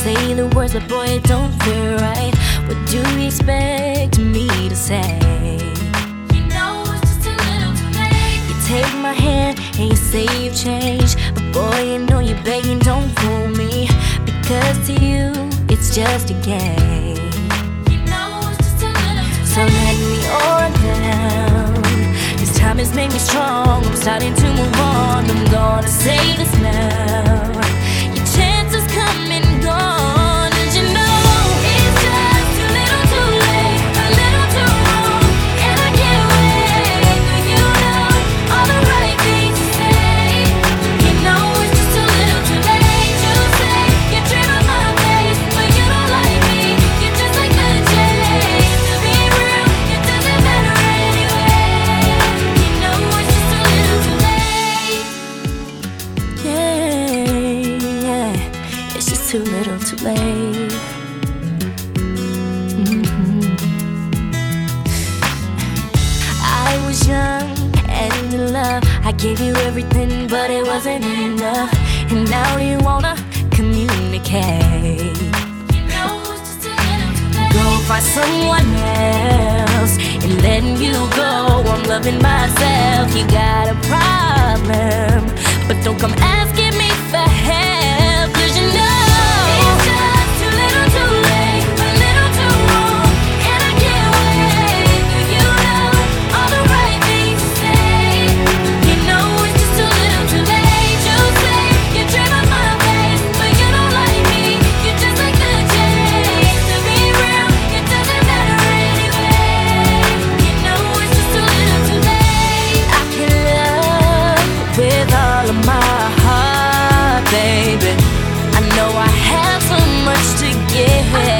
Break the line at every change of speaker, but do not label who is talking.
say the words, but boy, it don't feel right. What do you expect me to say? You know it's just a little too late. You take my hand and you say you've changed, but boy, you know you're begging, don't fool me, because to you it's just a game. You know it's just a little too late. So let me on down. This time has made me strong. I'm starting to move on. I'm gonna say this now. Your chance is coming gone. And you know it's just too little too late, a little too wrong. And I can't wait for you to know all the right things to say. You know it's just a little too late. You say you dream of my face, but you don't like me. You're just like the chase. To be real, it doesn't matter anyway. You know it's just a little too late. Yeah, it's just too little too late. I was young and in love. I gave you everything, but it wasn't enough. And now you wanna communicate. You know it's just a little too late. Go find someone else and letting you go. I'm loving myself. You got a problem, but don't come asking me for help, 'cause you know it's just too little too late, a little too wrong. And I can't wait for you to know all the right things to say. You know it's just a little too late. You say you dream of my face, but you don't like me. You're just like the chase. To be real, it doesn't matter anyway. You know it's just a little too late. I can love with all of my heart, baby. I know I have so much to give.